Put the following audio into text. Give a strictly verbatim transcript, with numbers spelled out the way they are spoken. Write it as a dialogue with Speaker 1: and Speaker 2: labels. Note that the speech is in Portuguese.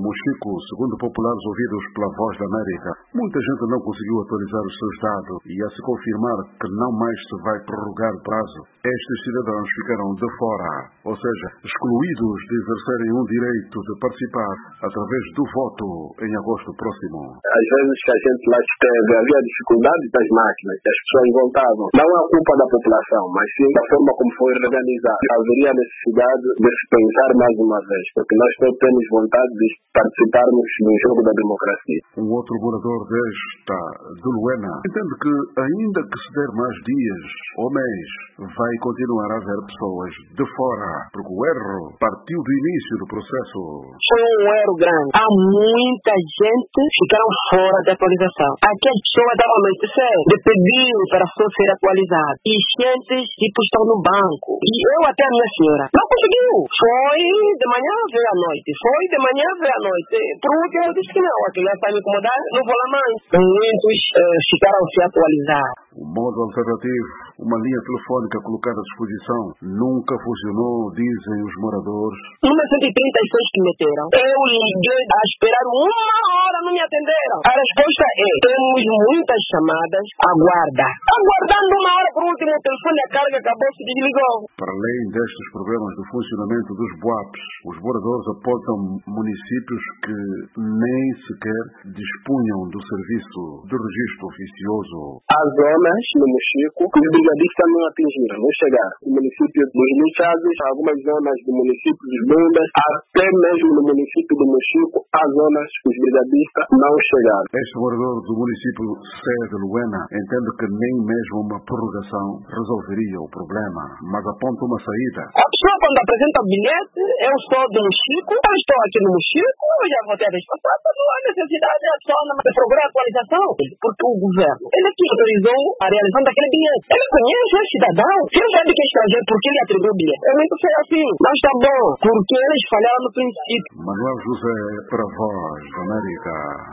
Speaker 1: Mochico, segundo populares ouvidos pela Voz da América, muita gente não conseguiu atualizar os seus dados e a se confirmar que não mais se vai prorrogar o prazo, estes cidadãos ficaram de fora, ou seja, excluídos de exercerem um direito de participar através do voto em agosto próximo.
Speaker 2: Às vezes que a gente lá esteve, havia dificuldade das máquinas, as pessoas voltavam. Não é culpa da população, mas sim da forma como foi organizada. Haveria necessidade de se pensar mais uma vez, porque nós todos temos vontade de participarmos no jogo da democracia.
Speaker 1: Um outro morador desta, de Luena, entende que ainda que se der mais dias ou mês, vai continuar a haver pessoas de fora, porque o erro partiu do início do processo.
Speaker 3: Foi um erro grande. Há muita gente que ficaram fora da atualização. Aquela pessoa estava a anoitecer de pedir para a pessoa ser atualizada. E gente tipo estão no banco. E eu até a minha senhora não conseguiu. Foi de manhã, veio à noite. Foi de manhã, veio à noite. Por último, eu disse que não. Aquilo vai me incomodar, não vou lá mais. Muitos uh, ficaram sem atualizar.
Speaker 1: O modo alternativo, uma linha telefônica colocada à disposição, nunca funcionou, dizem os moradores.
Speaker 3: Número cento e trinta e seis que meteram. Eu liguei a esperar uma hora, não me atenderam. A resposta é, temos muitas chamadas, aguarda. Aguardando uma hora, por último, o telefone, a carga acabou, se desligou.
Speaker 1: Para além destes problemas do funcionamento dos B U A Ps, os moradores apontam municípios que nem sequer dispunham do serviço de registro oficioso.
Speaker 2: Há zonas no Mochico que os brigadistas não atingiram, não chegaram. O município dos Lixados, algumas zonas do município dos Bundas, até mesmo no município do Mochico, há zonas que os brigadistas não chegaram.
Speaker 1: Este morador do município sede de Luena entende que nem mesmo uma prorrogação resolveria o problema, mas aponta uma saída.
Speaker 3: A pessoa quando apresenta o bilhete, eu sou do Mochico, eu estou aqui no Mochico, eu já votei a vez passada, não há necessidade, é só na procurar a atualização, porque o governo, ele que autorizou a realização daquele bilhete. Ele conhece o cidadão, se ele sabe que é estrangeiro, por que ele atribuiu o bilhete? É muito feio assim, mas está bom, porque eles falharam no princípio.
Speaker 1: Manuel José, para a Voz da América.